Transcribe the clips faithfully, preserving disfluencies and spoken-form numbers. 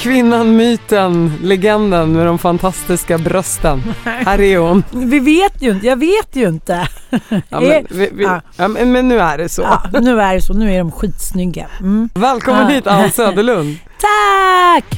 Kvinnan, myten, legenden med de fantastiska brösten. Här är hon. Vi vet ju inte, jag vet ju inte. Ja, men, vi, vi, ja. Ja, men, men nu är det så. Ja, nu är det så, nu är de skitsnygga. Mm. Välkommen ja. hit, Ann Söderlund. Tack!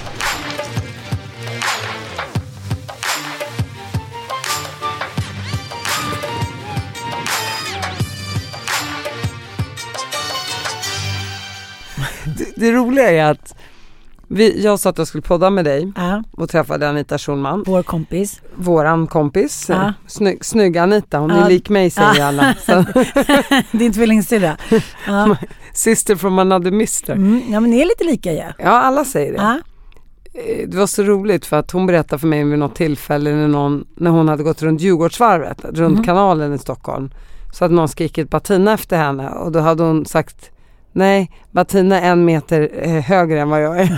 Det, det roliga är att vi, jag sa att jag skulle podda med dig ja. och träffade Anita Schulman. Vår kompis. Våran kompis. Ja. Snygg, snygg Anita, hon ja. är lik mig säger ja. alla. Så. Din tvillingsyrra. Ja. Sister from another mister. Mm, ja men ni är lite lika ja. Ja, alla säger det. Ja. Det var så roligt för att hon berättade för mig vid något tillfälle när, någon, när hon hade gått runt Djurgårdsvarvet, runt mm. kanalen i Stockholm. Så att någon skrikit Bettina efter henne och då hade hon sagt nej, Bettina är en meter högre än vad jag är.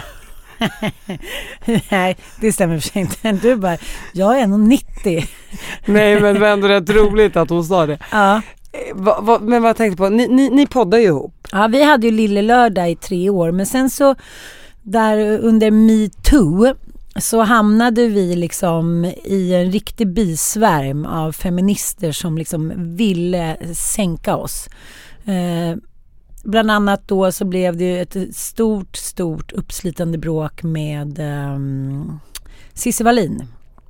Nej, det stämmer för sig inte. Du bara, jag är en komma nittio. Nej, men det var ändå rätt roligt att hon sa det. Ja. Va, va, men vad jag tänkte på, ni, ni, ni poddar ju ihop. Ja, vi hade ju Lille Lördag i tre år. Men sen så, där under Me Too så hamnade vi liksom i en riktig bisvärm av feminister som liksom ville sänka oss. Eh, Bland annat då så blev det ett stort, stort uppslitande bråk med um, Cissi Wallin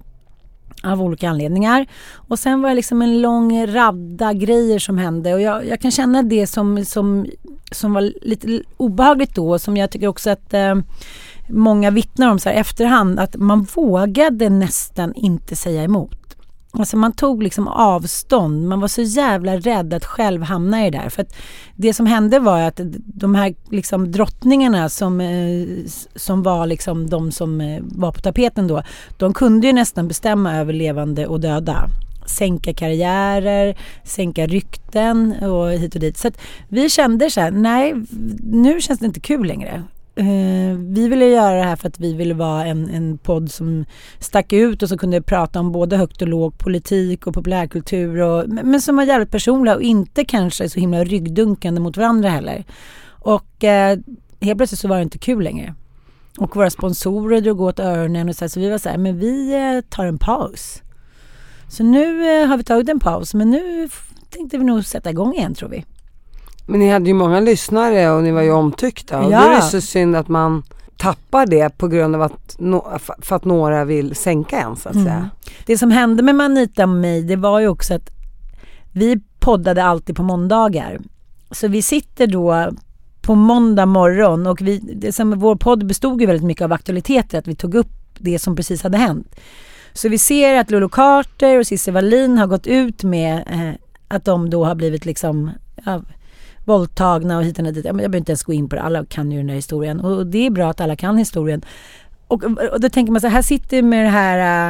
av olika anledningar. Och sen var det liksom en lång radda grejer som hände. Och jag, jag kan känna det som, som, som var lite obehagligt då. Som jag tycker också att uh, många vittnar om så här efterhand. Att man vågade nästan inte säga emot. Alltså man tog liksom avstånd. Man var så jävla rädd att själv hamna i det där. För att det som hände var att de här liksom drottningarna som, eh, som var liksom de som eh, var på tapeten då. De kunde ju nästan bestämma över levande och döda. Sänka karriärer, sänka rykten och hit och dit. Så att vi kände så här, nej, nu känns det inte kul längre. Uh, vi ville göra det här för att vi ville vara en, en podd som stack ut och som kunde prata om både högt och låg politik och populärkultur och, men som var jävligt personliga och inte kanske så himla ryggdunkande mot varandra heller. Och uh, helt plötsligt så var det inte kul längre. Och våra sponsorer drog åt öronen och så, här, så vi var så här, men vi uh, tar en paus. Så nu uh, har vi tagit en paus, men nu tänkte vi nog sätta igång igen, tror vi. Men ni hade ju många lyssnare och ni var ju omtyckta. Och ja. då är det så synd att man tappar det på grund av att, no- för att några vill sänka en, så att säga. Mm. Det som hände med Anita och mig, det var ju också att vi poddade alltid på måndagar. Så vi sitter då på måndag morgon och vi, det som, vår podd bestod ju väldigt mycket av aktualiteter. Att vi tog upp det som precis hade hänt. Så vi ser att Lolo Carter och Cissi Wallin har gått ut med eh, att de då har blivit liksom... Ja, våldtagna och hit och dit. Jag behöver inte ens gå in på det. Alla kan ju den här historien. Och det är bra att alla kan historien. Och, och då tänker man så här, här sitter med det här äh,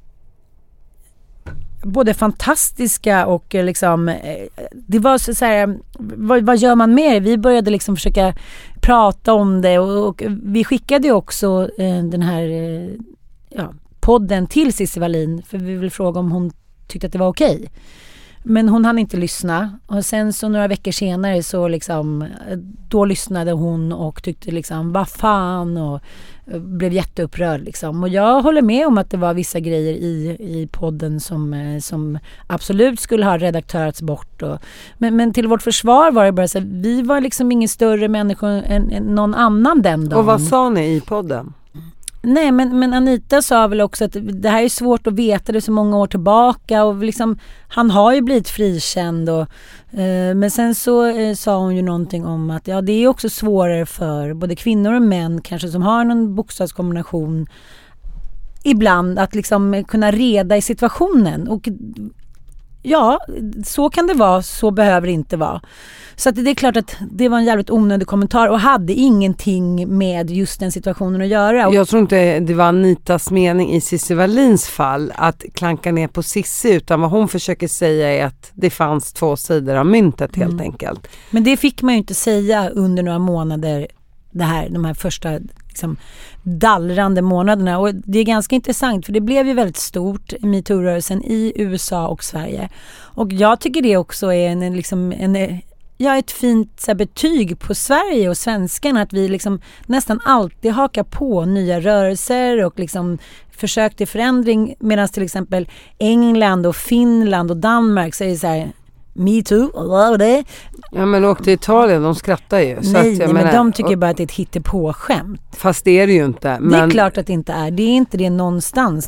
både fantastiska och liksom äh, det var så, så här, vad, vad gör man med det? Vi började liksom försöka prata om det och, och vi skickade ju också äh, den här äh, ja, podden till Cissi Wallin för vi vill fråga om hon tyckte att det var okej. Men hon hann inte lyssna. Och sen så några veckor senare så liksom, då lyssnade hon och tyckte liksom, vad fan, och blev jätteupprörd liksom. Och jag håller med om att det var vissa grejer i, i podden som, som absolut skulle ha redaktörats bort. Och, men, men till vårt försvar var det bara så att vi var liksom ingen större människa än, än någon annan den dagen. Och vad sa ni i podden? Nej, men, men Anita sa väl också att det här är svårt att veta, det så många år tillbaka och liksom, han har ju blivit frikänd och, eh, men sen så eh, sa hon ju någonting om att ja, det är också svårare för både kvinnor och män kanske som har någon bokstavskombination ibland att liksom kunna reda i situationen och ja, så kan det vara, så behöver det inte vara. Så att det är klart att det var en jävligt onödig kommentar och hade ingenting med just den situationen att göra. Och jag tror inte det var Anitas mening i Cissi Wallins fall att klanka ner på Cissi, utan vad hon försöker säga är att det fanns två sidor av myntet helt mm. enkelt. Men det fick man ju inte säga under några månader, det här, de här första liksom, dallrande månaderna. Och det är ganska intressant för det blev ju väldigt stort i MeToo-rörelsen i U S A och Sverige. Och jag tycker det också är en, liksom, en ja, ett fint så här, betyg på Sverige och svenskarna, att vi liksom nästan alltid hakar på nya rörelser och liksom försök till förändring, medan till exempel England och Finland och Danmark säger så här, me too, och det. Ja, men åk till Italien, de skrattar ju. Nej, så att jag nej menar, men de tycker och, bara att det är ett hittepåskämt. Fast det är det ju inte. Men... Det är klart att det inte är. Det är inte det någonstans.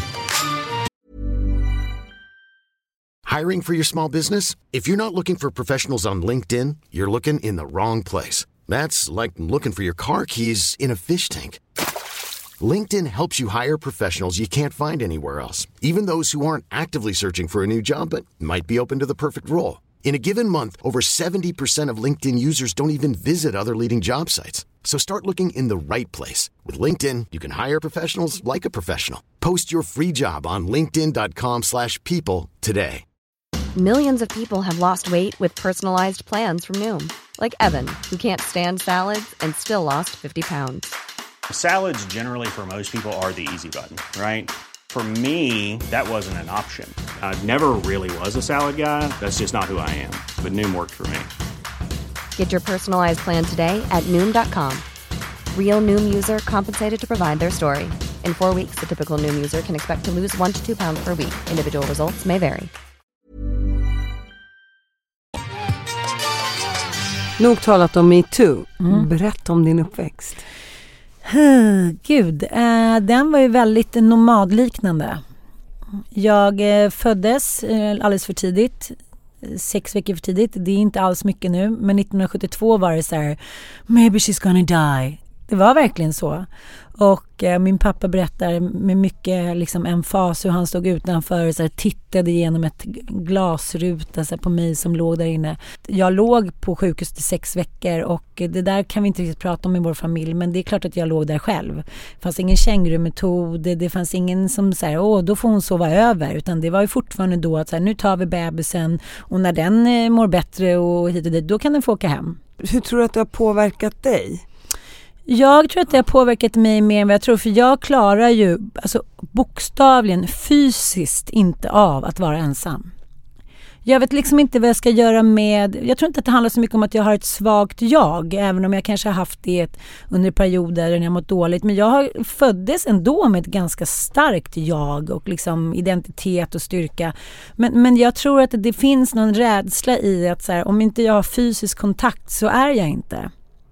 Hiring for your small business? If you're not looking for professionals on LinkedIn, you're looking in the wrong place. That's like looking for your car keys in a fish tank. LinkedIn helps you hire professionals you can't find anywhere else, even those who aren't actively searching for a new job but might be open to the perfect role. In a given month, over seventy percent of LinkedIn users don't even visit other leading job sites. So start looking in the right place. With LinkedIn, you can hire professionals like a professional. Post your free job on linkedin dot com slash people today. Millions of people have lost weight with personalized plans from Noom. Like Evan, who can't stand salads and still lost fifty pounds. Salads generally for most people are the easy button, right? For me, that wasn't an option. I never really was a salad guy. That's just not who I am. But Noom worked for me. Get your personalized plan today at Noom dot com. Real Noom user compensated to provide their story. In four weeks, the typical Noom user can expect to lose one to two pounds per week. Individual results may vary. Nog talat om MeToo. Mm. Berätta om din uppväxt. Gud, eh, den var ju väldigt nomadliknande. Jag eh, föddes eh, alldeles för tidigt. Sex veckor för tidigt. Det är inte alls mycket nu. Men nittonhundrasjuttiotvå var det så här, maybe she's gonna die. Det var verkligen så. Och eh, min pappa berättar med mycket liksom, emfas hur han stod utanför och så här, tittade genom ett glasruta så här, på mig som låg där inne. Jag låg på sjukhus i sex veckor och det där kan vi inte riktigt prata om i vår familj, men det är klart att jag låg där själv. Det fanns ingen kängurumetod, det, det fanns ingen som säger åh, då får hon sova över, utan det var ju fortfarande då att så här, nu tar vi bebisen och när den eh, mår bättre och hit och dit, då kan den få åka hem. Hur tror du att det har påverkat dig? Jag tror att det har påverkat mig mer än vad jag tror, för jag klarar ju alltså, bokstavligen fysiskt inte av att vara ensam. Jag vet liksom inte vad jag ska göra med, jag tror inte att det handlar så mycket om att jag har ett svagt jag, även om jag kanske har haft det under perioder när jag mått dåligt, men jag har föddes ändå med ett ganska starkt jag och liksom identitet och styrka, men, men jag tror att det finns någon rädsla i att så här, om inte jag har fysisk kontakt så är jag inte.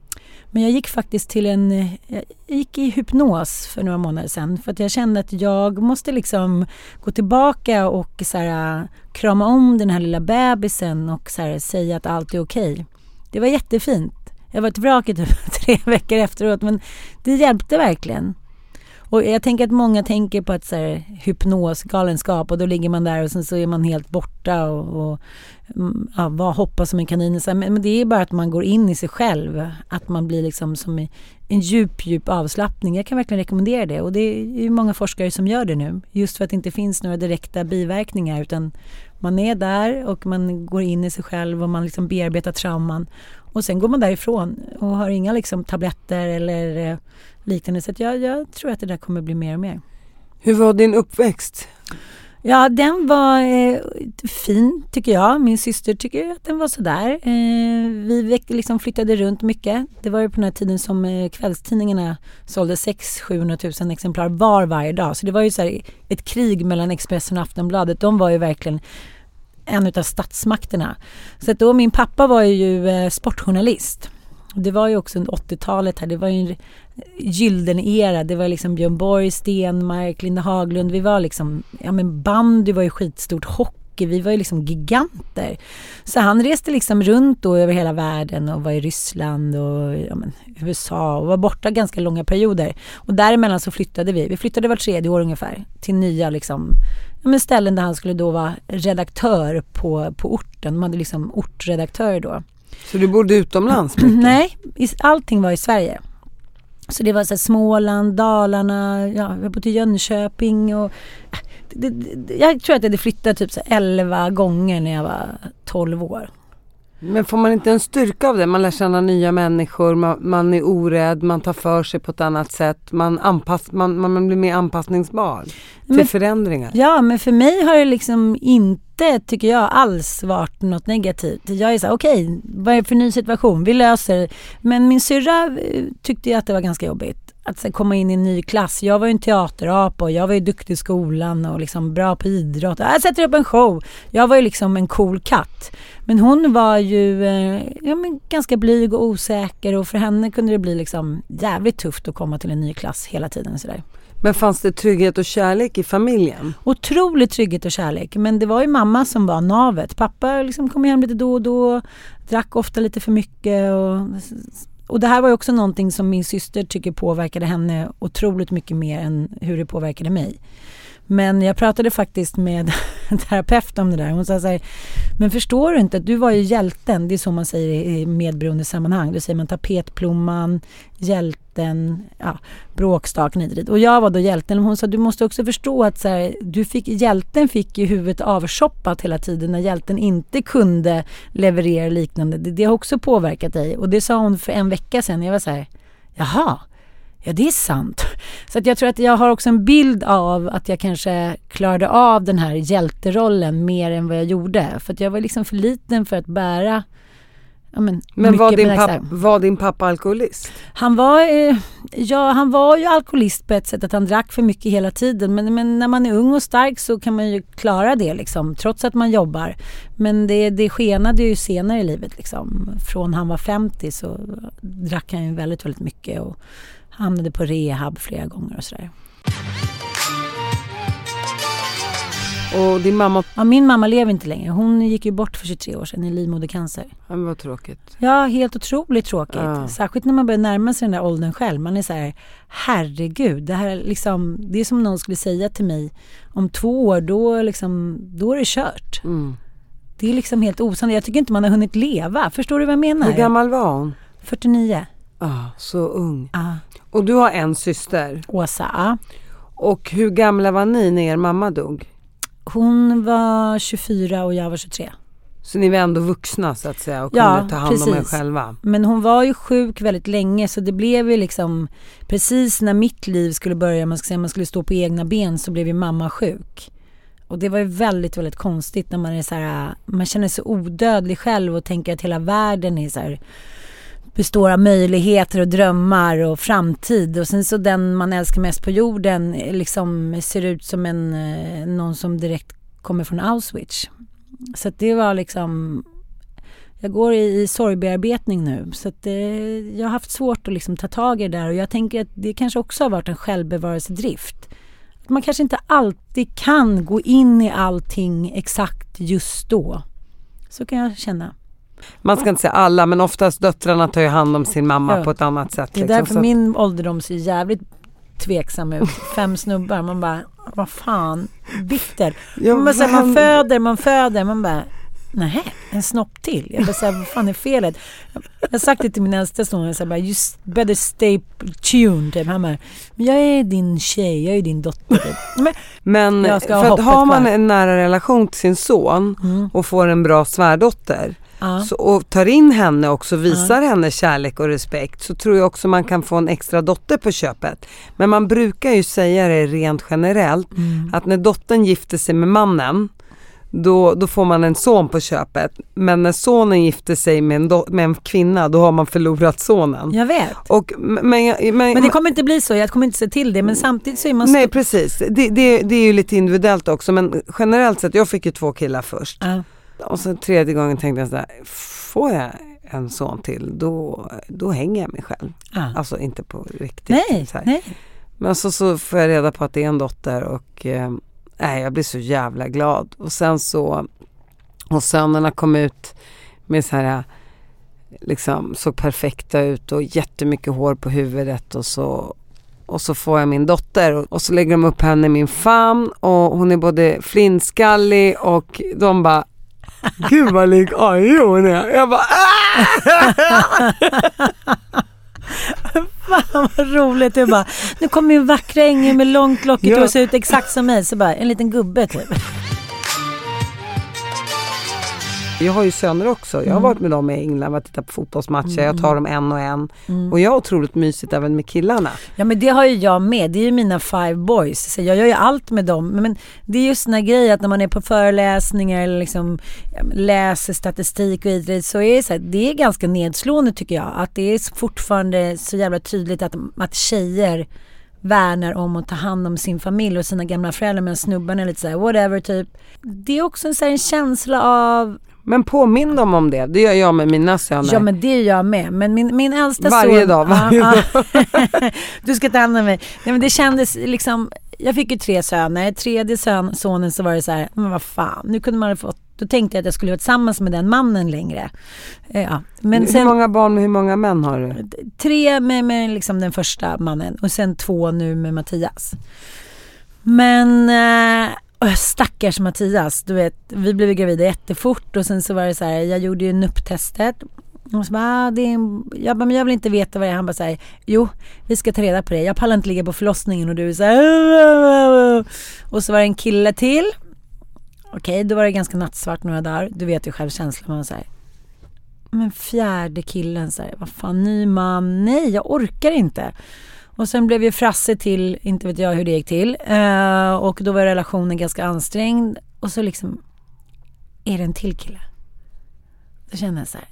Men jag gick faktiskt till en, jag gick i hypnos för några månader sedan för att jag kände att jag måste liksom gå tillbaka och så här, krama om den här lilla bebisen och så här, säga att allt är okej. Det var jättefint. Jag var ett vrak i typ tre veckor efteråt, men det hjälpte verkligen. Och jag tänker att många tänker på att så här, hypnos, galenskap, och då ligger man där och sen så är man helt borta och, och ja, vad hoppas som en kanin. Så här, men, men det är bara att man går in i sig själv, att man blir liksom som i en djup, djup avslappning. Jag kan verkligen rekommendera det, och det är ju många forskare som gör det nu, just för att det inte finns några direkta biverkningar, utan man är där och man går in i sig själv och man liksom bearbetar trauman. Och sen går man därifrån och har inga liksom tabletter eller eh, liknande. Så att jag, jag tror att det där kommer bli mer och mer. Hur var din uppväxt? Ja, den var eh, fin tycker jag. Min syster tycker att den var sådär. Eh, vi liksom flyttade runt mycket. Det var ju på den här tiden som eh, kvällstidningarna sålde sex till sjuhundratusen exemplar var varje dag. Så det var ju så här, ett krig mellan Expressen och Aftonbladet. De var ju verkligen en utav statsmakterna. Så att då min pappa var ju eh, sportjournalist. Det var ju också under åttiotalet här. Det var ju en gylden era. Det var liksom Björn Borg, Stenmark, Linda Haglund. Vi var liksom, ja men bandy var ju skitstort, hockey. Vi var ju liksom giganter. Så han reste liksom runt då över hela världen och var i Ryssland och ja men, U S A och var borta ganska långa perioder. Och däremellan så flyttade vi. Vi flyttade var tredje år ungefär till nya liksom, ja men ställen där han skulle då vara redaktör på, på orten. De hade liksom ortredaktörer då. Så du bodde utomlands mycket? Nej, allting var i Sverige. Så det var så här Småland, Dalarna, ja, jag bodde i Jönköping och det, det, jag tror att jag hade flyttat typ så elva gånger när jag var tolv år. Men får man inte en styrka av det? Man lär känna nya människor, man, man är orädd, man tar för sig på ett annat sätt, man, anpass, man, man blir mer anpassningsbar till men, förändringar. Ja, men för mig har det liksom inte, tycker jag, alls varit något negativt. Jag är så här, okej, okay, vad är det för ny situation? Vi löser. Men min syrra tyckte jag att det var ganska jobbigt. Att komma in i en ny klass. Jag var ju en teaterapa och jag var ju duktig i skolan och liksom bra på idrott. Jag sätter upp en show. Jag var ju liksom en cool katt. Men hon var ju eh, ja, men ganska blyg och osäker och för henne kunde det bli liksom jävligt tufft att komma till en ny klass hela tiden. Sådär. Men fanns det trygghet och kärlek i familjen? Otroligt trygghet och kärlek. Men det var ju mamma som var navet. Pappa liksom kom hem lite då och då. Drack ofta lite för mycket och... Och det här var ju också någonting som min syster tycker påverkade henne otroligt mycket mer än hur det påverkade mig. Men jag pratade faktiskt med en terapeut om det där. Hon sa så här, men förstår du inte att du var ju hjälten? Det är så man säger i medberoende sammanhang. Då säger man tapetplomman, hjälten, ja, bråkstaken hit och dit. Och jag var då hjälten. Hon sa, du måste också förstå att så här, du fick, hjälten fick ju huvudet avshoppat hela tiden när hjälten inte kunde leverera liknande. Det, det har också påverkat dig. Och det sa hon för en vecka sedan. Jag var så här, jaha. Ja, det är sant. Så att jag tror att jag har också en bild av att jag kanske klarade av den här hjälterollen mer än vad jag gjorde. För att jag var liksom för liten för att bära... Ja, men men var din, pappa, var din pappa alkoholist? Han var, eh, ja, han var ju alkoholist på ett sätt att han drack för mycket hela tiden. Men, men när man är ung och stark så kan man ju klara det liksom, trots att man jobbar. Men det, det skenade ju senare i livet. Liksom. Från han var femtio så drack han ju väldigt, väldigt mycket och hamnade på rehab flera gånger och sådär. Och din mamma? Ja, min mamma lever inte längre. Hon gick ju bort för tjugotre år sedan i livmodercancer. Ja, men vad tråkigt. Ja, helt otroligt tråkigt. Ja. Särskilt när man börjar närma sig den där åldern själv. Man är så här, herregud, det här liksom, det är som någon skulle säga till mig om två år, då, liksom, då är det kört. Mm. Det är liksom helt osannolikt. Jag tycker inte man har hunnit leva. Förstår du vad jag menar? Hur gammal var hon? fyrtionio. Ja, ah, så ung. Ah. Och du har en syster? Åsa, ja. Och hur gamla var ni när er mamma dog? Hon var tjugofyra och jag var tjugotre. Så ni var ändå vuxna så att säga och ja, kunde ta hand precis. om er själva? Men hon var ju sjuk väldigt länge så det blev ju liksom precis när mitt liv skulle börja, man ska säga, man skulle stå på egna ben så blev ju mamma sjuk. Och det var ju väldigt, väldigt konstigt när man är så här, man känner sig odödlig själv och tänker att hela världen är så här, består av möjligheter och drömmar och framtid och sen så den man älskar mest på jorden liksom ser ut som en någon som direkt kommer från Auschwitz. Så att det var liksom, jag går i, i sorgbearbetning nu så att det, jag har haft svårt att liksom ta tag i det där och jag tänker att det kanske också har varit en självbevarelsedrift. Att man kanske inte alltid kan gå in i allting exakt just då. Så kan jag känna. Man ska inte säga alla, men oftast döttrarna tar ju hand om sin mamma ja. på ett annat sätt. Det är liksom, därför så. Min ålderdom ser jävligt tveksam ut. Fem snubbar, man bara, vad fan, bitter. Ja, man, bara, man föder, man föder, man bara, nej, en snopp till. Jag bara säger, vad fan är felet? Jag har sagt det till min äldsta son, jag bara, you better stay tuned. Typ. Han bara, jag är din tjej, jag är din dotter. Men, men för att har man en nära relation till sin son mm. och får en bra svärdotter uh. så, och tar in henne och också visar uh. henne kärlek och respekt, så tror jag också man kan få en extra dotter på köpet. Men man brukar ju säga det rent generellt mm. att när dottern gifter sig med mannen Då, då får man en son på köpet. Men när sonen gifter sig med en, do, med en kvinna, då har man förlorat sonen. Jag vet. Och, men, men, men det kommer inte bli så, jag kommer inte se till det. Men samtidigt så är man... Nej, precis. Det, det, det är ju lite individuellt också. Men generellt sett, jag fick ju två killar först. Uh. Och sen tredje gången tänkte jag så här, får jag en son till, då, då hänger jag mig själv. Uh. Alltså inte på riktigt. Nej, så här. nej. Men så, så får jag reda på att det är en dotter och... Eh, Nej, jag blir så jävla glad. Och sen så, och sönerna kom ut med så här, liksom såg perfekta ut och jättemycket hår på huvudet och så, och så får jag min dotter och, och så lägger de upp henne i min famn och hon är både flinskallig och de bara, gud vad lik aj hon är. Jag bara, fan vad roligt. Jag bara, nu kommer min vackra ängel med långt lockigt ja. och ser ut exakt som mig. Så bara, en liten gubbe typ. Jag har ju söner också. Jag har Mm. varit med dem i England och tittat på fotbollsmatcher. Mm. Jag tar dem en och en. Mm. Och jag har otroligt mysigt även med killarna. Ja, men det har ju jag med. Det är ju mina five boys. Så jag gör ju allt med dem. Men det är just såna grejer att när man är på föreläsningar eller liksom läser statistik och idrott, så är det så här, det är ganska nedslående tycker jag. Att det är fortfarande så jävla tydligt att, att tjejer värnar om att ta hand om sin familj och sina gamla föräldrar, men snubbarna är lite så här, whatever typ. Det är också en, så här, en känsla av... Men påminn dem om det. Det gör jag med mina söner. Ja, men det gör jag med. Men min, min äldsta varje son... dag, varje ah, dag. Ah. Du ska ta hand om mig. Nej, men det kändes liksom... Jag fick ju tre söner. Tredje son, sonen så var det så här, men vad fan, nu kunde man ha fått... Då tänkte jag att jag skulle vara tillsammans med den mannen längre. Ja. Men hur sen, många barn med hur många män har du? Tre med, med liksom den första mannen. Och sen två nu med Mattias. Men... Äh, stackars Mattias, du vet, vi blev gravida jättefort och sen så var det så här, jag gjorde ju N U P-testet och så bara, ah, det är en, jag, bara, men jag vill inte veta vad det är. Han bara säger, jo, vi ska ta reda på det, jag pallar inte ligga på förlossningen. Och du så här, och så var det en kille till. Okej, då var det ganska nattsvart några dagar, du vet ju själv känslan, man säger, men fjärde killen så här, vad fan, ny man, nej jag orkar inte. Och sen blev ju Frasse till, inte vet jag hur det gick till. Uh, och då var relationen ganska ansträngd. Och så liksom, är det en till kille? Då kände jag så här.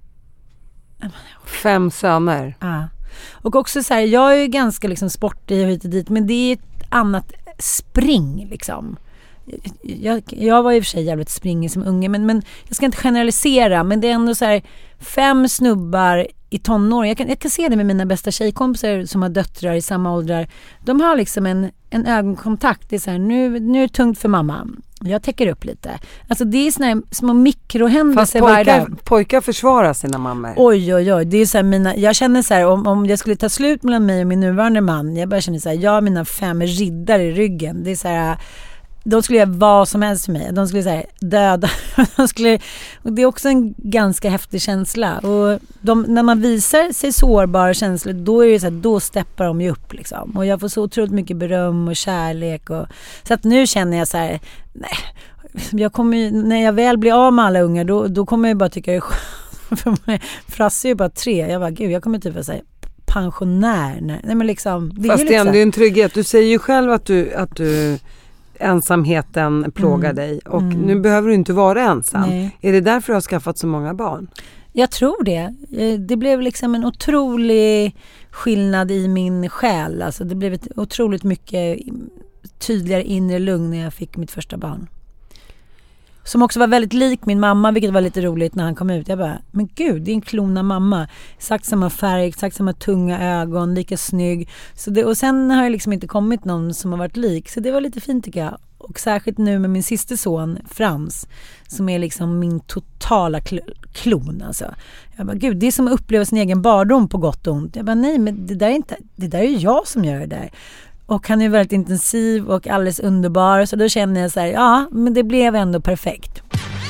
Fem söner. Ja. Uh. Och också så här, jag är ju ganska liksom sportig och hit och dit. Men det är ett annat spring liksom. Jag, jag var i och för sig jävligt springig som unge. Men, men jag ska inte generalisera. Men det är ändå så här, fem snubbar i tonår. Jag kan, jag kan se det med mina bästa tjejkompisar som har döttrar i samma åldrar. De har liksom en, en ögonkontakt. Det är så här, nu, nu är det tungt för mamma. Jag täcker upp lite. Alltså det är såna här små mikrohändelser varje dag. Fast pojkar försvarar sina mammor. Oj, oj, oj. Det är så här mina, jag känner så här, om, om jag skulle ta slut mellan mig och min nuvarande man. Jag bara känner så här, jag har mina fem riddare i ryggen. Det är så här... De skulle göra vad som helst för mig. De skulle säga döda. De skulle, och det är också en ganska häftig känsla. Och de, när man visar sig sårbara känslor, då är det så här, då steppar de ju upp liksom. Och jag får så otroligt mycket beröm och kärlek. Och, så att nu känner jag så här, nej. Jag kommer ju, när jag väl blir av med alla ungar, då, då kommer jag bara tycka det är skönt. För mig, Frasse är ju bara tre. Jag bara, gud, jag kommer typ att säga pensionär. Nej, men liksom, det fast är det är ändå liksom en trygghet. Du säger ju själv att du... Att du ensamheten plågar mm. dig och mm. nu behöver du inte vara ensam. Nej. Är det därför du har skaffat så många barn? Jag tror det. Det blev liksom en otrolig skillnad i min själ. Alltså det blev ett otroligt mycket tydligare inre lugn när jag fick mitt första barn. Som också var väldigt lik min mamma, vilket var lite roligt när han kom ut. Jag bara, men gud, det är en klon av mamma. Exakt samma färg, exakt samma tunga ögon, lika snygg. Så det, och sen har det liksom inte kommit någon som har varit lik. Så det var lite fint tycker jag. Och särskilt nu med min sista son, Frans, som är liksom min totala kl- klon. Alltså. Jag bara, gud, det är som att uppleva sin egen barndom på gott och ont. Jag bara, nej, men det där är, inte, det där är jag som gör det där. Och han är väldigt intensiv och alldeles underbar. Så då känner jag så här, ja, men det blev ändå perfekt.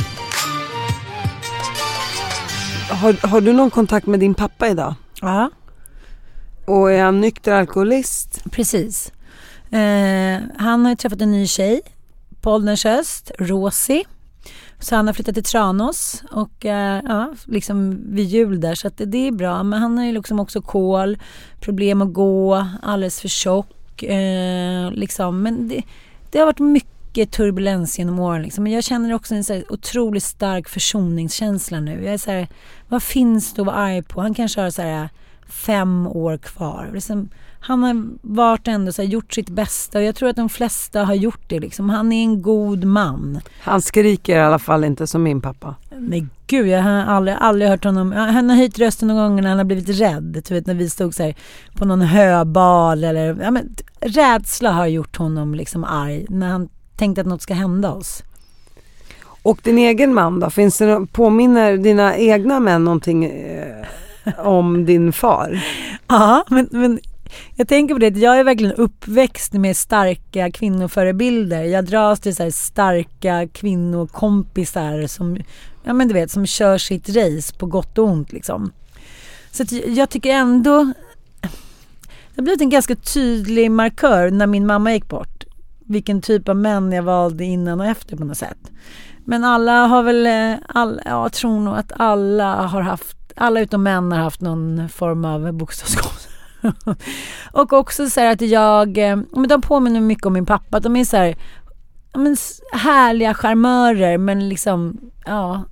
Har, har du någon kontakt med din pappa idag? Ja. Och är han nykter alkoholist? Precis. Eh, han har ju träffat en ny tjej på ålderns höst, Rosie. Så han har flyttat till Tranås och eh, ja, liksom vid jul där. Så att det, det är bra. Men han har ju liksom också kol, problem att gå, alldeles för tjock. Eh, liksom. Men det, det har varit mycket turbulens genom åren. Liksom. Men jag känner också en så här otroligt stark försoningskänsla nu. Jag är så här, vad finns det att vara arg på? Han kanske har så här fem år kvar. Liksom, han har varit ändå så här, gjort sitt bästa och jag tror att de flesta har gjort det. Liksom. Han är en god man. Han skriker i alla fall inte som min pappa. Nej gud, jag har aldrig, aldrig hört honom. Han har höjt rösten någon gång när han har blivit rädd. Du vet, när vi stod så här på någon höbal. Eller, ja, men, rädsla har gjort honom liksom arg när han tänkte att något ska hända oss. Och din egen man då? Finns det, påminner dina egna män någonting eh, om din far? Ja, men... men jag tänker på det, jag är verkligen uppväxt med starka kvinnoförebilder. Jag dras till så här starka kvinnokompisar som, ja men du vet, som kör sitt race på gott och ont liksom. Så att jag tycker ändå det har blivit en ganska tydlig markör när min mamma gick bort. Vilken typ av män jag valde innan och efter på något sätt. Men alla har väl, all, ja, jag tror nog att alla har haft, alla utom män har haft någon form av bokstavskombination. Och också så här att jag, men de påminner mycket om min pappa. De är så här, men, härliga charmörer, men liksom, ja,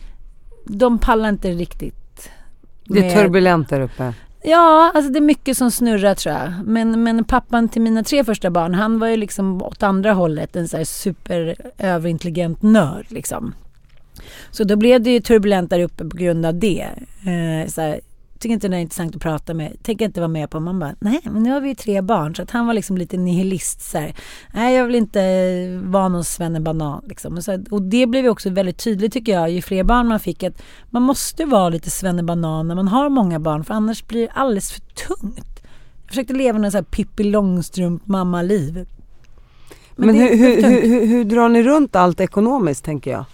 de pallar inte riktigt. Det är turbulent där uppe. Ja, alltså det är mycket som snurrar, tror jag. Men, men pappan till mina tre första barn, han var ju liksom åt andra hållet en så här super överintelligent nörd liksom. Så då blev det ju turbulent där uppe på grund av det. Eh, så här, tycker inte det är intressant att prata med. Tänker inte vara med på. Man bara, nej, men nu har vi ju tre barn. Så att han var liksom lite nihilist så här. Nej, jag vill inte vara någon svennebanan liksom. Och, så här, och det blev ju också väldigt tydligt, tycker jag, ju fler barn man fick, att man måste vara lite svennebanan när man har många barn, för annars blir det alldeles för tungt. Jag försökte leva en så här Pippi Långstrump mamma-liv. Men, men hur, hur, hur, hur, hur drar ni runt allt ekonomiskt, tänker jag?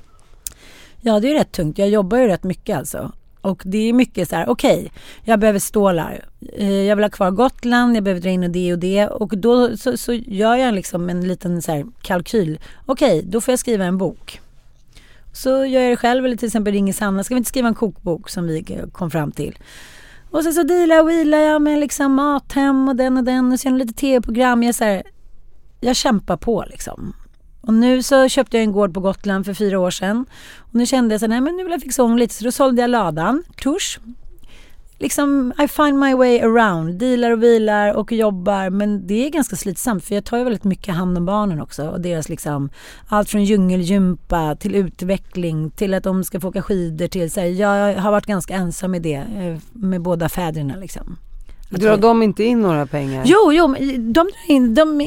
Ja, det är rätt tungt. Jag jobbar ju rätt mycket alltså. Och det är mycket så här, okej, okay, jag behöver stålar. Jag vill ha kvar Gotland, jag behöver dra in och det och det. Och då så, så gör jag liksom en liten så här kalkyl. Okej, okay, då får jag skriva en bok. Så gör jag det själv, eller till exempel ringer Sanna. Ska vi inte skriva en kokbok som vi kom fram till? Och sen så dealar och wheelar jag med liksom Mathem och den och den. Och sen lite tv-program. Jag, så här, jag kämpar på liksom. Och nu så köpte jag en gård på Gotland för fyra år sedan. Och nu kände jag så, nej men nu vill jag fixa om lite. Så då sålde jag ladan, tors. Liksom, I find my way around. Dealar och vilar och jobbar. Men det är ganska slitsamt, för jag tar ju väldigt mycket hand om barnen också. Och deras liksom, allt från djungelgympa till utveckling till att de ska få åka skidor till. Så här, jag har varit ganska ensam med det, med båda fäderna liksom. Drar de inte in några pengar? Jo, jo, de drar in, de,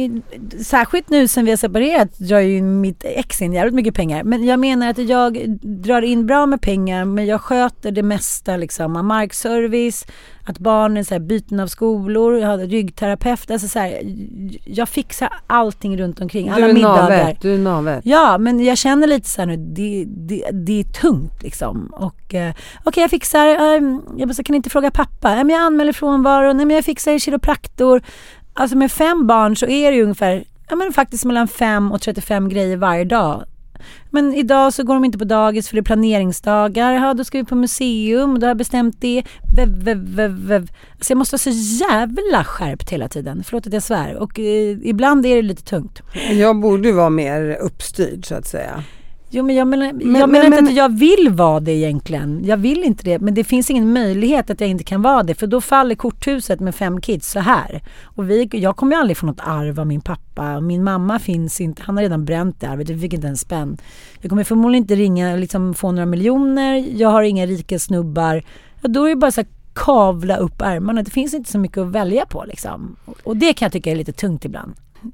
särskilt nu sen vi har separerat drar ju mitt ex in jävligt mycket pengar. Men jag menar att jag drar in bra med pengar, men jag sköter det mesta liksom, av markservice, att barnen så här, byten av skolor, jag har ryggterapeut, alltså så här, jag fixar allting runt omkring, alla du är middagar. Navet, du är navet. Ja, men jag känner lite så här nu, det, det, det är tungt liksom. Och eh, okej, okay, jag fixar, eh, jag bara, kan inte fråga pappa, eh, men jag anmäler frånvaro, nej men jag fixar kiropraktor. Alltså med fem barn så är det ju ungefär, ja men faktiskt mellan fem och trettiofem grejer varje dag. Men idag så går de inte på dagis för det är planeringsdagar. Ja, då ska vi på museum och då har jag bestämt det. Vev, vev, vev, vev. Så jag måste vara så jävla skärpt hela tiden. Förlåt att jag svär. Och eh, ibland är det lite tungt. Jag borde vara mer uppstyrd så att säga. Jo, men jag menar, men, jag menar men, inte men, att jag vill vara det egentligen. Jag vill inte det. Men det finns ingen möjlighet att jag inte kan vara det. För då faller korthuset med fem kids så här. Och vi, jag kommer ju aldrig få något arv av min pappa. Min mamma finns inte. Han har redan bränt det arvet. Vi fick inte en spänn. Jag kommer förmodligen inte ringa liksom få några miljoner. Jag har inga rika snubbar. Ja, då är det bara så här, kavla upp ärmarna. Det finns inte så mycket att välja på liksom. Och det kan jag tycka är lite tungt ibland.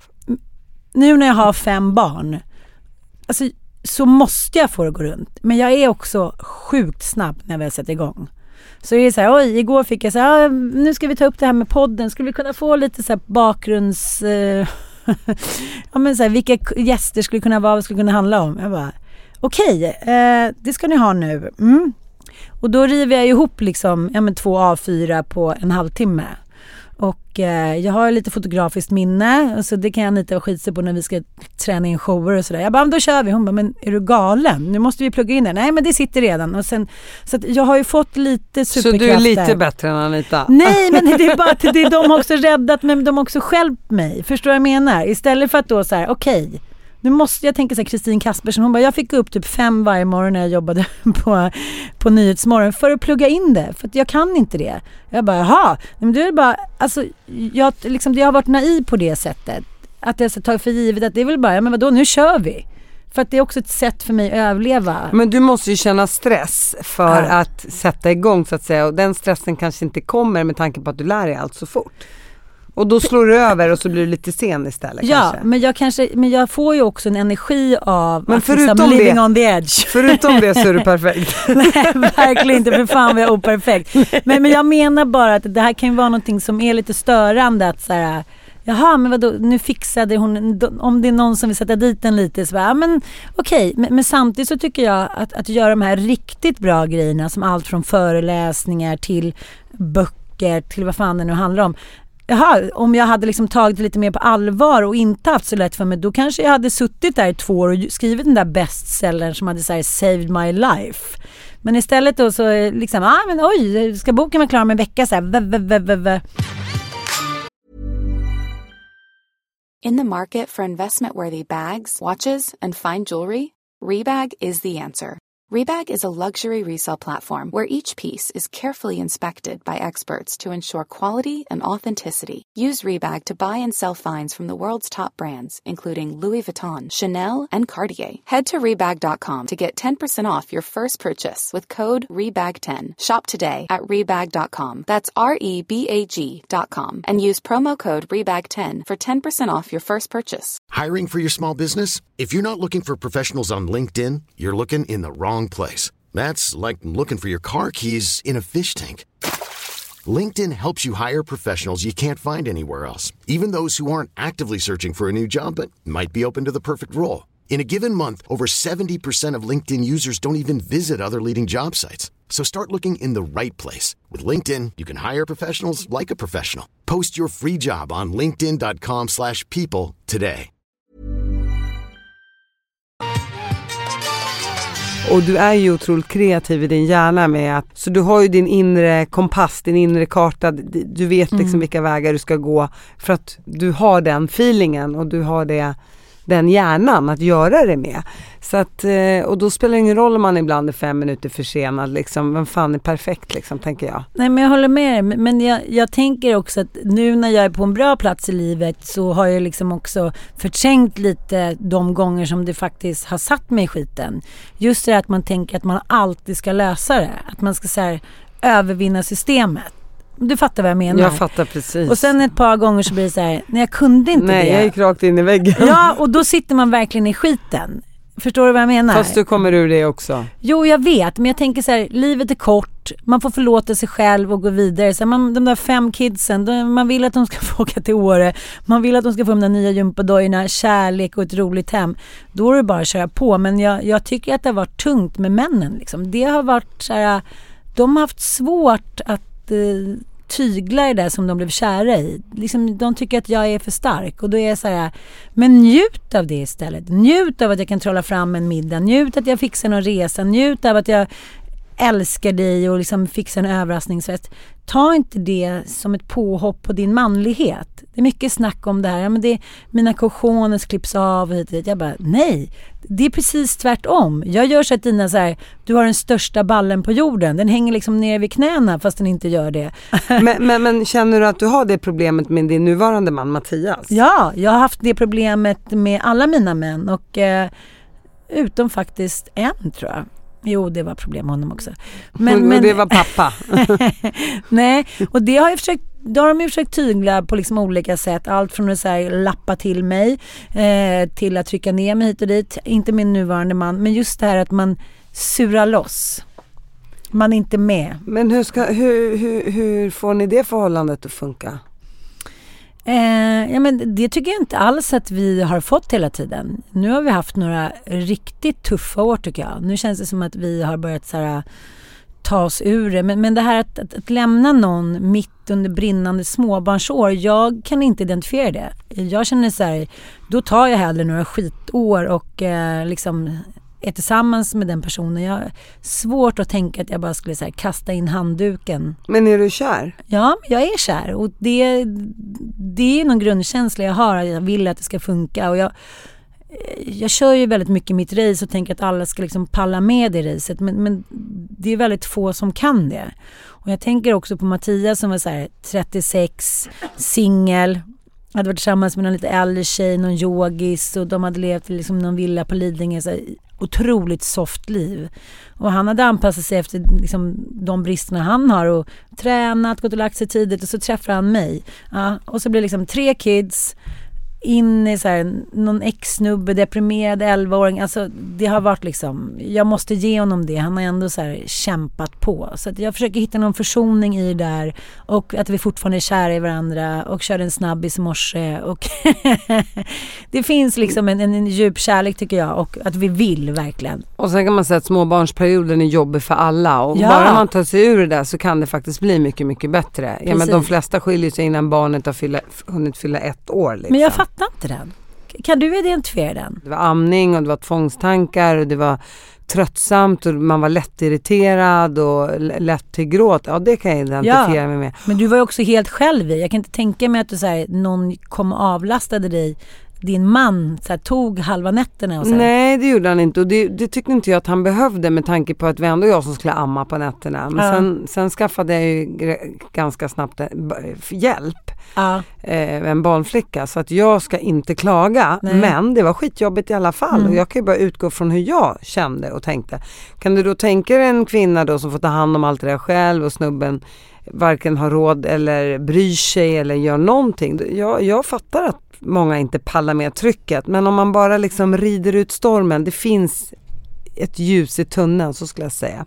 Nu när jag har fem barn. Alltså så måste jag få det gå runt. Men jag är också sjukt snabb när vi har satt igång. Så det är så här, oj, igår fick jag så här, nu ska vi ta upp det här med podden. Skulle vi kunna få lite så här bakgrunds... Eh, ja, men så här, vilka gäster skulle kunna vara, vad skulle kunna handla om? Jag bara, okej, okay, eh, det ska ni ha nu. Mm. Och då river jag ihop liksom, ja, men två A fyra på en halvtimme. Och eh, jag har lite fotografiskt minne, så det kan jag inte vara skitsig på när vi ska träna in shower och sådär. Jag bara, då kör vi. Hon bara, men är du galen? Nu måste vi plugga in det. Nej, men det sitter redan. Och sen, så att jag har ju fått lite superkrafter. Så du är lite bättre än Anita? Nej, men det är bara att det är de har också räddat, men de har också hjälpt mig. Förstår vad jag menar? Istället för att då så här, okej, okay, nu måste jag tänka så här, Kristin Kaspersen, hon bara, jag fick upp typ fem varje morgon när jag jobbade på, på Nyhetsmorgon för att plugga in det, för att jag kan inte det. Jag bara, jaha, men du är bara, alltså, jag, liksom, jag har varit naiv på det sättet, att jag ska ta för givet att det är väl bara, ja, men vadå, nu kör vi. För att det är också ett sätt för mig att överleva. Men du måste ju känna stress för ja. att sätta igång så att säga, och den stressen kanske inte kommer med tanke på att du lär dig allt så fort. Och då slår du över och så blir du lite sen istället. Ja, kanske. Men, jag kanske, men jag får ju också en energi av men att liksom living det, on the edge. Förutom det så är du perfekt. Nej, verkligen inte. För fan vad jag är operfekt. Men, men jag menar bara att det här kan ju vara någonting som är lite störande. Att så här, jaha, men vadå, nu fixade hon, om det är någon som vill sätta dit den lite, så bara, ja, men okej. Men, men samtidigt så tycker jag att, att göra de här riktigt bra grejerna, som allt från föreläsningar till böcker, till vad fan det nu handlar om. jaha, om jag hade liksom tagit det lite mer på allvar och inte haft så lätt för mig, då kanske jag hade suttit där i två år och skrivit den där bestsellern som hade så här, saved my life. Men istället då så liksom, ah, men oj, ska boken vara klar om en vecka så här, v, v, v, v, v. In the market for investment-worthy bags, watches, and fine jewelry, Rebag is the answer. Rebag is a luxury resale platform where each piece is carefully inspected by experts to ensure quality and authenticity. Use Rebag to buy and sell finds from the world's top brands, including Louis Vuitton, Chanel, and Cartier. Head to rebag dot com to get ten percent off your first purchase with code rebag ten. Shop today at rebag dot com. That's R E B A G dot com. And use promo code rebag ten for ten percent off your first purchase. Hiring for your small business? If you're not looking for professionals on LinkedIn, you're looking in the wrong place. That's like looking for your car keys in a fish tank. LinkedIn helps you hire professionals you can't find anywhere else, even those who aren't actively searching for a new job but might be open to the perfect role. In a given month, over seventy percent of LinkedIn users don't even visit other leading job sites. So start looking in the right place. With LinkedIn, you can hire professionals like a professional. Post your free job on linkedin dot com slash people today. Och du är ju otroligt kreativ i din hjärna med att, så du har ju din inre kompass, din inre karta, du vet liksom mm. vilka vägar du ska gå för att du har den feelingen och du har det, den hjärnan att göra det med. Så att, och då spelar det ingen roll om man ibland är fem minuter försenad liksom, vem fan är perfekt liksom, tänker jag. Nej, men jag håller med, men jag, jag tänker också att nu när jag är på en bra plats i livet så har jag liksom också förträngt lite de gånger som det faktiskt har satt mig i skiten. Just det att man tänker att man alltid ska lösa det, att man ska så här, övervinna systemet. Du fattar vad jag menar. Jag fattar precis. Och sen ett par gånger så blir det så här, nej jag kunde inte nej, det. Nej, jag gick rakt in i väggen. Ja, och då sitter man verkligen i skiten. Förstår du vad jag menar? Fast du kommer ur det också. Jo, jag vet. Men jag tänker så här, livet är kort. Man får förlåta sig själv och gå vidare. Så man, de där fem kidsen, de, man vill att de ska få åka till Åre. Man vill att de ska få de där nya gympadojorna, kärlek och ett roligt hem. Då är det bara att köra på. Men jag, jag tycker att det har varit tungt med männen. Liksom. Det har varit så här, de har haft svårt att eh, tygla det där som de blev kära i. Liksom, de tycker att jag är för stark. Och då är jag så här, men njut av det istället. Njut av att jag kan trolla fram en middag. Njut att jag fixar någon resa. Njut av att jag älskar dig och liksom fixar en överraskningsfest. Ta inte det som ett påhopp på din manlighet. Det är mycket snack om det här. Ja, men det är, mina cojones klipps av och hit och dit. Jag bara, nej. Det är precis tvärtom. Jag gör så att dina så här, du har den största ballen på jorden. Den hänger liksom ner vid knäna fast den inte gör det. men, men, men känner du att du har det problemet med din nuvarande man Mattias? Ja, jag har haft det problemet med alla mina män. Och eh, utom faktiskt en, tror jag. Jo, det var problem med honom också. Men, och men det var pappa. Nej, och det har jag försökt, då har de ju försökt tygla på liksom olika sätt. Allt från att så här, lappa till mig eh, till att trycka ner mig hit och dit. Inte min nuvarande man, men just det här att man surar loss. Man är inte med. Men hur, ska, hur, hur, hur får ni det förhållandet att funka? Eh, ja, men det tycker jag inte alls att vi har fått hela tiden. Nu har vi haft några riktigt tuffa år tycker jag. Nu känns det som att vi har börjat så här, ta oss ur det. Men, men det här att, att, att lämna någon mitt under brinnande småbarnsår, jag kan inte identifiera det. Jag känner så här, då tar jag hellre några skitår och eh, liksom är tillsammans med den personen. Jag har svårt att tänka att jag bara skulle så här, kasta in handduken. Men är du kär? Ja, jag är kär. Och det, det är någon grundkänsla jag har. Jag vill att det ska funka. Och jag, jag kör ju väldigt mycket mitt race och tänker att alla ska liksom palla med i racet. Men, men det är väldigt få som kan det. Och jag tänker också på Mattias som var så här, trettiosex, singel. Hade varit tillsammans med någon lite äldre tjej, någon yogis, och de hade levt i liksom någon villa på Lidingö, så här, otroligt soft liv. Och han hade anpassat sig efter liksom, de bristerna han har och tränat, gått och lagt sig tidigt, och så träffar han mig. Ja, och så blir det liksom tre kids, in i så här, någon ex-snubbe, deprimerad elva-åring. Alltså det har varit liksom, jag måste ge honom det. Han har ändå så här kämpat på. Så att jag försöker hitta någon försoning i det där. Och att vi fortfarande är kära i varandra. Och körde en snabbis i morse. Och det finns liksom en, en djup kärlek tycker jag. Och att vi vill verkligen. Och sen kan man säga att småbarnsperioden är jobbig för alla. Och Ja. bara man tar sig ur det där så kan det faktiskt bli mycket, mycket bättre. Ja, men de flesta skiljer sig innan barnet har fylla, hunnit fylla ett år. Liksom. Men jag fattar inte den. Kan du identifiera den? Det var amning och det var tvångstankar och det var tröttsamt och man var lättirriterad och lätt till gråt. Ja, det kan jag identifiera Ja. mig med. Men du var ju också helt själv i. Jag kan inte tänka mig att du så här, någon kom och avlastade dig. Din man så här, tog halva nätterna och så här. Nej, det gjorde han inte. Och det, det tyckte inte jag att han behövde med tanke på att vi ändå jag som skulle amma på nätterna. Men Ja. sen, sen skaffade jag ju gre- ganska snabbt eh, b- hjälp. Ja. Eh, en barnflicka. Så att jag ska inte klaga. Nej. Men det var skitjobbigt i alla fall. Mm. Och jag kan ju bara utgå från hur jag kände och tänkte. Kan du då tänka dig en kvinna då som får ta hand om allt det där själv och snubben varken har råd eller bryr sig eller gör någonting. Jag, jag fattar att många inte pallar med trycket, men om man bara liksom rider ut stormen, det finns ett ljus i tunneln, så skulle jag säga.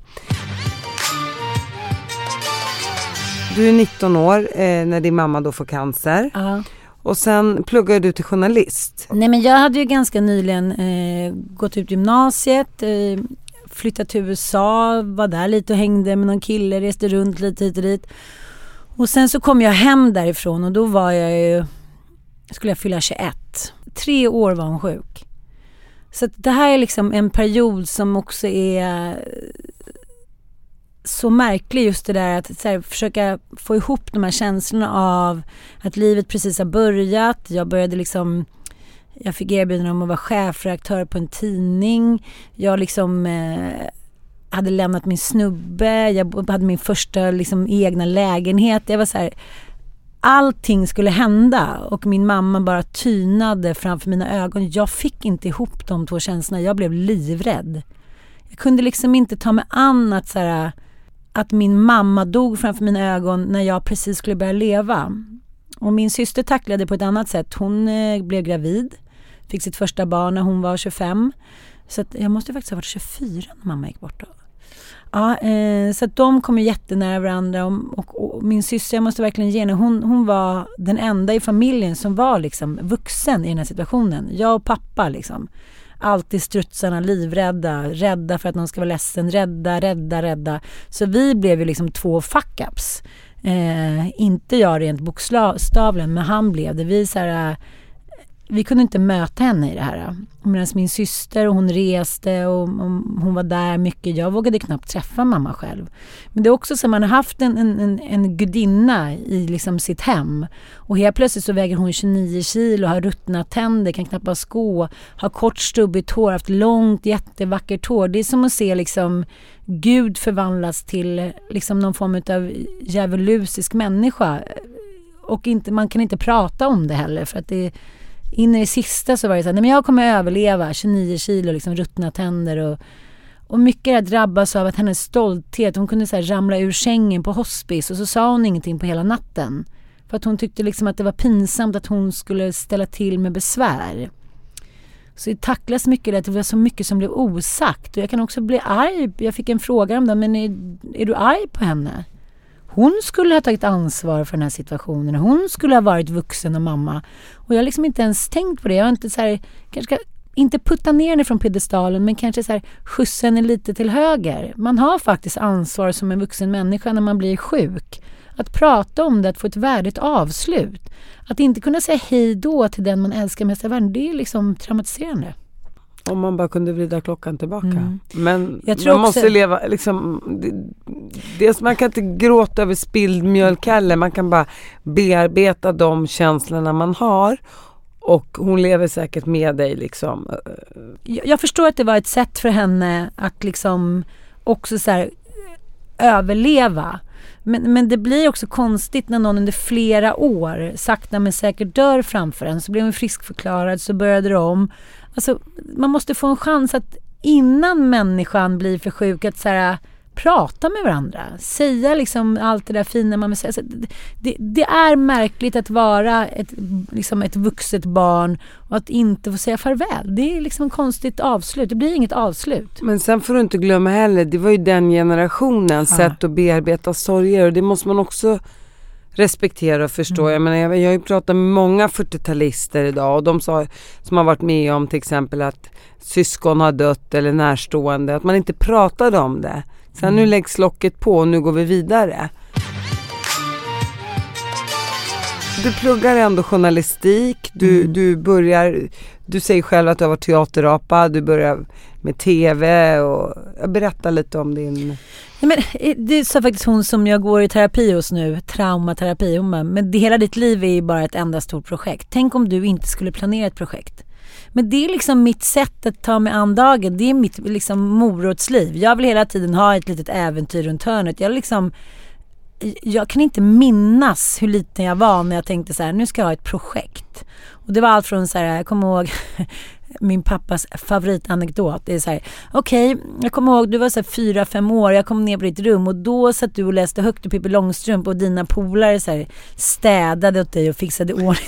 Du är nitton år eh, när din mamma då får cancer. Ja. Och sen pluggar du till journalist. Nej, men jag hade ju ganska nyligen eh, gått ut gymnasiet, eh, flyttat till U S A, var där lite och hängde med någon kille, reste runt lite hit och dit. Och sen så kom jag hem därifrån och då var jag ju, skulle jag fylla tjugoett. Tre år var hon sjuk. Så att det här är liksom en period som också är så märklig, just det där att så här, försöka få ihop de här känslorna av att livet precis har börjat. Jag började liksom, jag fick erbjudande om att vara chefredaktör på en tidning. Jag liksom eh, hade lämnat min snubbe. Jag hade min första liksom egna lägenhet. Jag var så här, allting skulle hända och min mamma bara tynade framför mina ögon. Jag fick inte ihop de två känslorna. Jag blev livrädd. Jag kunde liksom inte ta mig an att, så här, att min mamma dog framför mina ögon när jag precis skulle börja leva. Och min syster tacklade på ett annat sätt. Hon eh, blev gravid. Fick sitt första barn när hon var tjugofem. Så att jag måste faktiskt ha varit tjugofyra när mamma gick bort då. Ja, eh, så att de kom jättenära varandra och, och, och min syster, jag måste verkligen ge henne, hon, hon var den enda i familjen som var liksom vuxen i den här situationen. Jag och pappa liksom. Alltid strutsarna, livrädda, rädda för att någon ska vara ledsen, rädda, rädda, rädda. Så vi blev ju liksom två fuck-ups. Eh, inte jag rent bokstavligen, men han blev det. Vi så här, vi kunde inte möta henne i det här. Medan min syster, och hon reste och, och hon var där mycket. Jag vågade knappt träffa mamma själv. Men det är också så att man har haft en, en, en gudinna i liksom sitt hem. Och helt plötsligt så väger hon tjugonio kilo, har ruttna tänder, kan knappast gå, har kort stubbigt hår, haft långt, jättevackert hår. Det är som att se liksom Gud förvandlas till liksom någon form av djävulusisk människa. Och inte, man kan inte prata om det heller för att det in i det sista så var det så här, nej men jag kommer överleva, tjugonio kilo, liksom ruttna tänder och, och mycket där drabbas av att hennes stolthet, hon kunde så här ramla ur sängen på hospice och så sa hon ingenting på hela natten för att hon tyckte liksom att det var pinsamt att hon skulle ställa till med besvär. Så det tacklas mycket där, att det var så mycket som blev osagt och jag kan också bli arg, jag fick en fråga om det, men är, är du arg på henne? Hon skulle ha tagit ansvar för den här situationen. Hon skulle ha varit vuxen och mamma. Och jag har liksom inte ens tänkt på det. Jag har inte så här, kanske inte putta ner henne från pedestalen, men kanske så här skjutsa henne lite till höger. Man har faktiskt ansvar som en vuxen människa när man blir sjuk. Att prata om det, att få ett värdigt avslut. Att inte kunna säga hej då till den man älskar mest av världen, det är liksom traumatiserande. Om man bara kunde vrida klockan tillbaka. Mm. Men Jag tror man också måste leva liksom, det, det, man kan inte gråta över spilld mjölk heller. Man kan bara bearbeta de känslorna man har. Och hon lever säkert med dig liksom. Jag, jag förstår att det var ett sätt för henne att liksom också så här överleva. Men, men det blir också konstigt när någon under flera år sakta men säkert dör framför en. Så blir hon friskförklarad, så började det om. Alltså, man måste få en chans att innan människan blir för sjuk att så här, prata med varandra. Säga liksom allt det där fina man vill säga. Alltså, det, det är märkligt att vara ett, liksom ett vuxet barn och att inte få säga farväl. Det är liksom ett konstigt avslut. Det blir inget avslut. Men sen får du inte glömma heller, det var ju den generationens ja. sätt att bearbeta sorger. Och det måste man också respektera och förstå. Mm. Jag menar, jag, jag har ju pratat med många fyrtiotalister idag och de sa, som har varit med om till exempel att syskon har dött eller närstående, att man inte pratade om det. Sen mm. nu läggs locket på och nu går vi vidare. Du pluggar ändå journalistik, du, mm. du börjar, du säger själv att du har varit teaterapa, du börjar med tv och jag berättar lite om din... Ja, men det sa faktiskt hon som jag går i terapi hos nu, traumaterapi, hon bara, men det, hela ditt liv är ju bara ett enda stort projekt. Tänk om du inte skulle planera ett projekt. Men det är liksom mitt sätt att ta mig an dagen, det är mitt liksom morotsliv. Jag vill hela tiden ha ett litet äventyr runt hörnet. Jag liksom... Jag kan inte minnas hur liten jag var när jag tänkte så här, nu ska jag ha ett projekt. Och det var allt från så här, jag kommer ihåg min pappas favoritanekdot. Det är så här, okej, okay, jag kommer ihåg, du var så här fyra, fem år, jag kom ner på ditt rum och då satt du och läste högt upp Pippi Långstrump och dina polare så här städade åt dig och fixade ordning.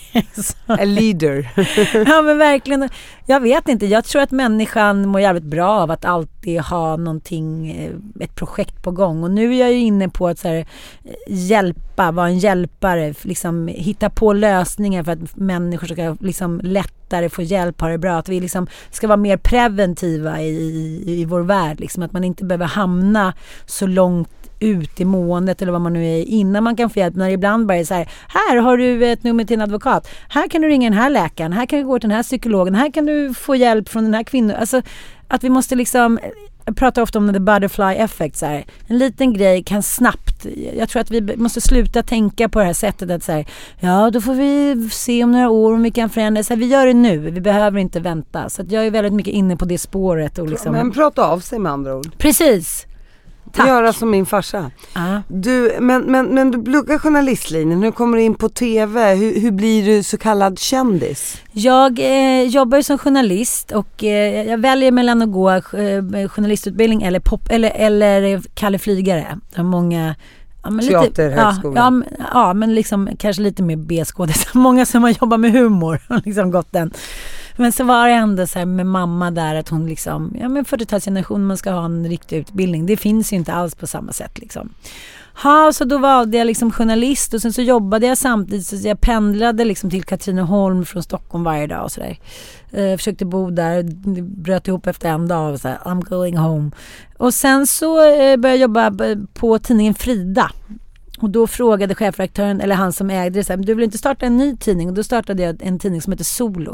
A leader. Ja, men verkligen. Jag vet inte, jag tror att människan mår jävligt bra av att alltid ha någonting, ett projekt på gång. Och nu är jag ju inne på att så här, hjälpa, vara en hjälpare, liksom hitta på lösningar för att människor ska liksom lättare få hjälp, ha det bra. Att vi liksom ska vara mer preventiva i, i, i vår värld, liksom att man inte behöver hamna så långt ut i måendet eller vad man nu är innan man kan få hjälp. När ibland bara är så här, här har du ett nummer till en advokat, här kan du ringa den här läkaren, här kan du gå till den här psykologen, här kan du få hjälp från den här kvinnan. Alltså att vi måste liksom, jag pratar ofta om the butterfly effect så här. En liten grej kan snabbt, jag tror att vi måste sluta tänka på det här sättet att så här, ja då får vi se om några år om vi kan förändra så här, vi gör det nu, vi behöver inte vänta. Så att jag är väldigt mycket inne på det spåret och liksom, men prata av sig med andra ord. Precis. Tack. Göra som min farsa. Uh. Du, men, men, men du pluggar journalistlinjen, nu kommer du in på tv. Hur, hur blir du så kallad kändis? Jag eh, jobbar som journalist och eh, jag väljer mellan att gå eh, journalistutbildning eller, pop, eller, eller Kalle Flygare. Det är många... Ja, men teater, lite, högskola. Ja, ja, men liksom kanske lite mer B-skådis. Många som har jobbat med humor har liksom gått den. Men så var det ändå så här med mamma där att hon liksom, ja men fyrtiotalsgeneration, man ska ha en riktig utbildning. Det finns ju inte alls på samma sätt liksom. Ja, så då valde jag liksom journalist och sen så jobbade jag samtidigt så jag pendlade liksom till Katrineholm från Stockholm varje dag och sådär. Eh, försökte bo där, bröt ihop efter en dag och så här, I'm going home. Och sen så eh, började jag jobba på tidningen Frida. Och då frågade chefredaktören, eller han som ägde det, så här, du vill inte starta en ny tidning? Och då startade jag en tidning som heter Solo.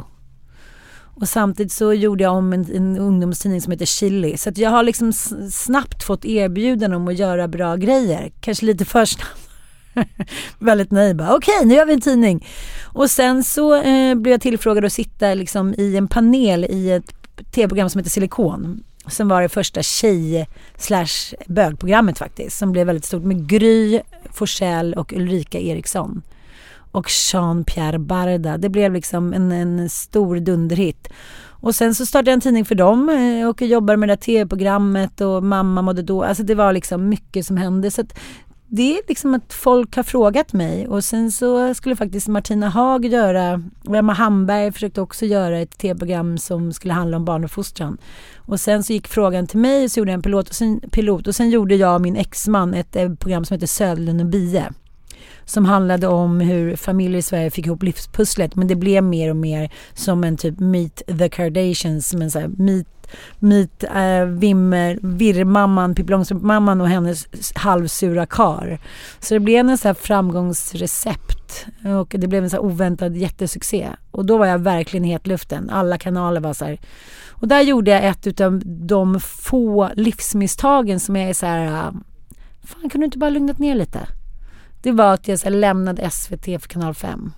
Och samtidigt så gjorde jag om en, en ungdomstidning som heter Chili. Så att jag har liksom snabbt fått erbjuden om att göra bra grejer. Kanske lite för snabbt. Väldigt nöjd. Okej, okay, nu gör vi en tidning. Och sen så eh, blev jag tillfrågad att sitta liksom i en panel i ett tv-program som heter Silikon. Sen var det första tjej slash bögprogrammet faktiskt. Som blev väldigt stort med Gry Forssell och Ulrika Eriksson. Och Jean-Pierre Barda. Det blev liksom en, en stor dunderhit. Och sen så startade jag en tidning för dem och jobbade med det tv-programmet och mamma mådde då. Alltså det var liksom mycket som hände. Så att det är liksom att folk har frågat mig. Och sen så skulle faktiskt Martina Haag göra, och Emma Hamberg försökte också göra ett tv-program som skulle handla om barnuppfostran. Och sen så gick frågan till mig och så gjorde jag en pilot och sen, pilot, och sen gjorde jag och min exman ett, ett program som heter Södlen och Bie. Som handlade om hur familjer i Sverige fick ihop livspusslet. Men det blev mer och mer som en typ Meet the Kardashians. Men så här, meet, meet äh, Vimmer, Virrmamman, Pippi Långstrump-mamman och hennes halvsura kar. Så det blev en så här framgångsrecept. Och det blev en så här oväntad jättesuccé. Och då var jag verkligen i hetluften. Alla kanaler var så här. Och där gjorde jag ett av de få livsmisstagen som jag är så här... Fan, kan du inte bara lugnat ner lite? Det var att jag så lämnade S V T för kanal fem.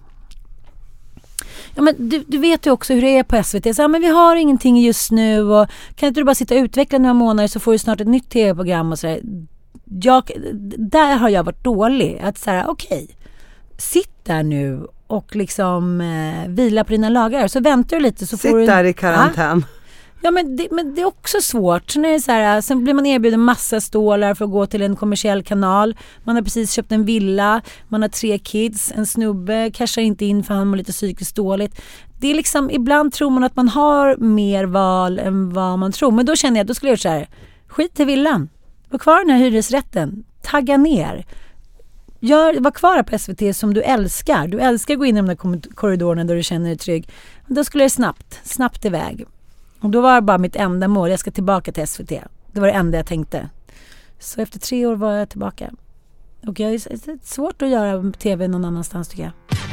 Ja, men du, du vet ju också hur det är på S V T. Så, ja, men vi har ingenting just nu. Och kan inte du bara sitta och utveckla några månader så får du snart ett nytt tv-program och sådär. Jag, där har jag varit dålig. Att säga, okej, okay, sitt där nu och liksom eh, vila på dina lagar. Så väntar du lite så sitt får du... Sitt där i karantän. Ja. Ja, men det, men det är också svårt. Sen, är det så här, sen blir man erbjuden massa stålar för att gå till en kommersiell kanal. Man har precis köpt en villa, man har tre kids, en snubbe cashar inte in för han mår lite psykiskt dåligt. Det är liksom, ibland tror man att man har mer val än vad man tror. Men då känner jag att då skulle jag göra så här: skit i villan, var kvar den här hyresrätten, tagga ner. Gör, var kvar på S V T som du älskar. Du älskar att gå in i de där korridorerna där du känner dig trygg. Då skulle det snabbt, snabbt iväg. Och då var det bara mitt enda mål. Jag ska tillbaka till S V T. Det var det enda jag tänkte. Så efter tre år var jag tillbaka. Och jag är svårt att göra tv någon annanstans tycker jag.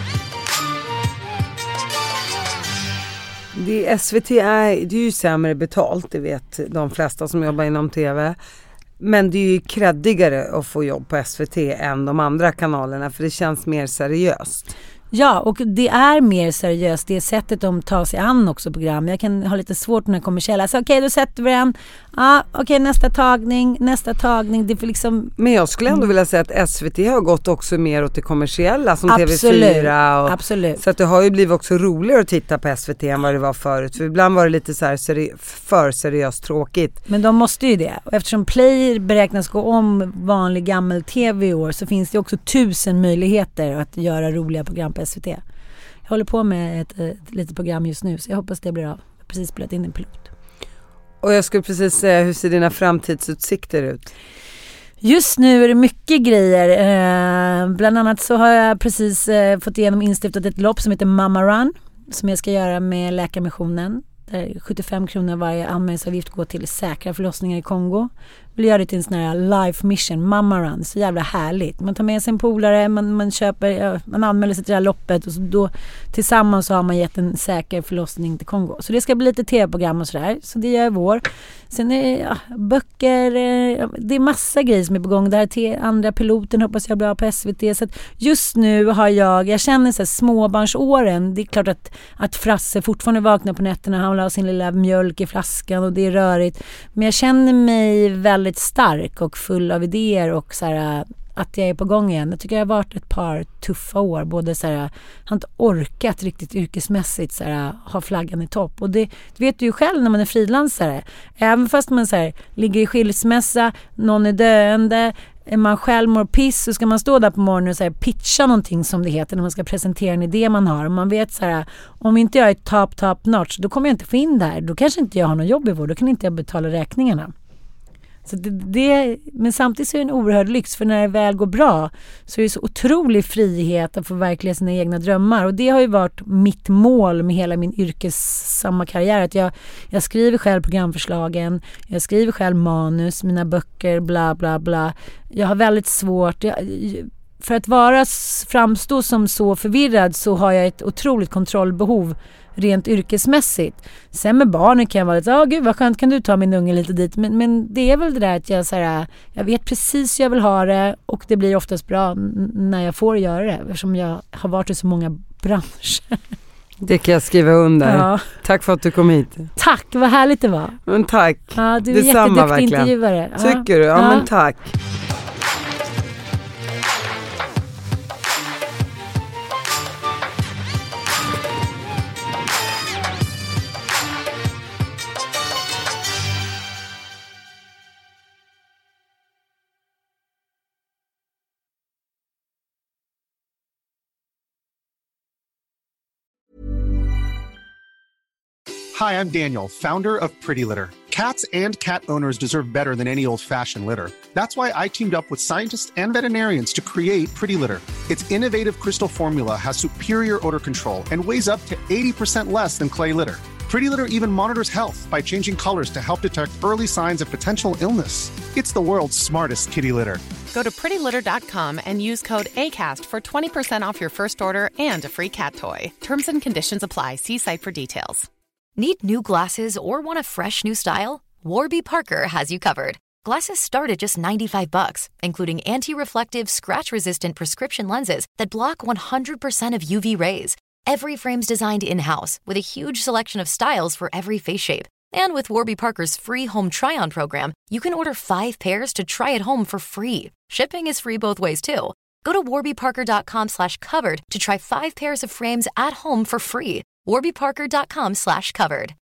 Det S V T är, det är ju sämre betalt, det vet de flesta som jobbar inom tv. Men det är ju kreddigare att få jobb på S V T än de andra kanalerna, för det känns mer seriöst. Ja, och det är mer seriöst. Det är sättet de tar sig an också program. Jag kan ha lite svårt med kommersiella. Så okej, okay, då sätter vi den. Ja, okej, okay, nästa tagning, nästa tagning. Det får liksom... Men jag skulle ändå vilja säga att S V T har gått också mer åt det kommersiella som Absolut. T V fyra. Och, Absolut. Så att det har ju blivit också roligare att titta på S V T än vad det var förut. För ibland var det lite så här seri- för seriöst tråkigt. Men de måste ju det. Och eftersom Play beräknas gå om vanlig gammel tv i år så finns det också tusen möjligheter att göra roliga program på S V T. Jag håller på med ett, ett litet program just nu så jag hoppas det blir av. Jag har precis spelat in en pilot. Och jag skulle precis säga, hur ser dina framtidsutsikter ut? Just nu är det mycket grejer. Eh, bland annat så har jag precis eh, fått igenom instiftat ett lopp som heter Mama Run som jag ska göra med Läkarmissionen. Där sjuttiofem kronor varje anmälningsavgift går till säkra förlossningar i Kongo. Vill göra det till en sån här life mission, Mama Run, så jävla härligt. Man tar med sig en polare, man, man köper, ja, man anmäler sig till det här loppet och så då tillsammans så har man gett en säker förlossning till Kongo. Så det ska bli lite tv-program och sådär, så det gör vår. Sen är det ja, böcker, det är massa grejer som är på gång. Där till andra piloten hoppas jag bra på S V T. Så att just nu har jag, jag känner så här småbarnsåren, det är klart att, att Frasse fortfarande vaknar på nätterna, han har sin lilla mjölk i flaskan och det är rörigt. Men jag känner mig väldigt stark och full av idéer och så här, att jag är på gång igen. Jag tycker jag har varit ett par tuffa år. Både så här, jag har inte orkat riktigt yrkesmässigt så här, ha flaggan i topp. Och det, det vet du ju själv när man är frilansare. Även fast man så här, ligger i skilsmässa, någon är döende, man själv mår piss, så ska man stå där på morgonen och så här, pitcha någonting som det heter när man ska presentera en idé man har. Och man vet så här, om inte jag är top top notch, då kommer jag inte få in där. Då kanske inte jag har någon jobb i vår. Då kan inte jag betala räkningarna. Så det, det, men samtidigt så är det en oerhörd lyx, för när det väl går bra så är det så otrolig frihet att få verkliga sina egna drömmar, och det har ju varit mitt mål med hela min yrkessamma karriär, att jag, jag skriver själv programförslagen, jag skriver själv manus, mina böcker, bla bla bla. Jag har väldigt svårt, jag, för att vara framstå som så förvirrad så har jag ett otroligt kontrollbehov rent yrkesmässigt. Sen med barnen kan jag vara lite, ja oh, gud vad skönt, kan du ta min unge lite dit, men, men det är väl det där att jag, så här, jag vet precis hur jag vill ha det, och det blir oftast bra n- när jag får göra det, eftersom jag har varit i så många branscher. Det kan jag skriva under. Ja. Tack för att du kom hit. Tack, vad härligt det var. Men tack. Ja, du är jätteduktig intervjuare. Ja. Tycker du? Ja, ja. Men tack. Hi, I'm Daniel, founder of Pretty Litter. Cats and cat owners deserve better than any old-fashioned litter. That's why I teamed up with scientists and veterinarians to create Pretty Litter. Its innovative crystal formula has superior odor control and weighs up to eighty percent less than clay litter. Pretty Litter even monitors health by changing colors to help detect early signs of potential illness. It's the world's smartest kitty litter. Go to pretty litter dot com and use code ACAST for twenty percent off your first order and a free cat toy. Terms and conditions apply. See site for details. Need new glasses or want a fresh new style? Warby Parker has you covered. Glasses start at just ninety-five bucks, including anti-reflective, scratch-resistant prescription lenses that block one hundred percent of U V rays. Every frame's designed in-house with a huge selection of styles for every face shape. And with Warby Parker's free home try-on program, you can order five pairs to try at home for free. Shipping is free both ways, too. Go to warby parker dot com slash covered to try five pairs of frames at home for free. warby parker dot com slash covered.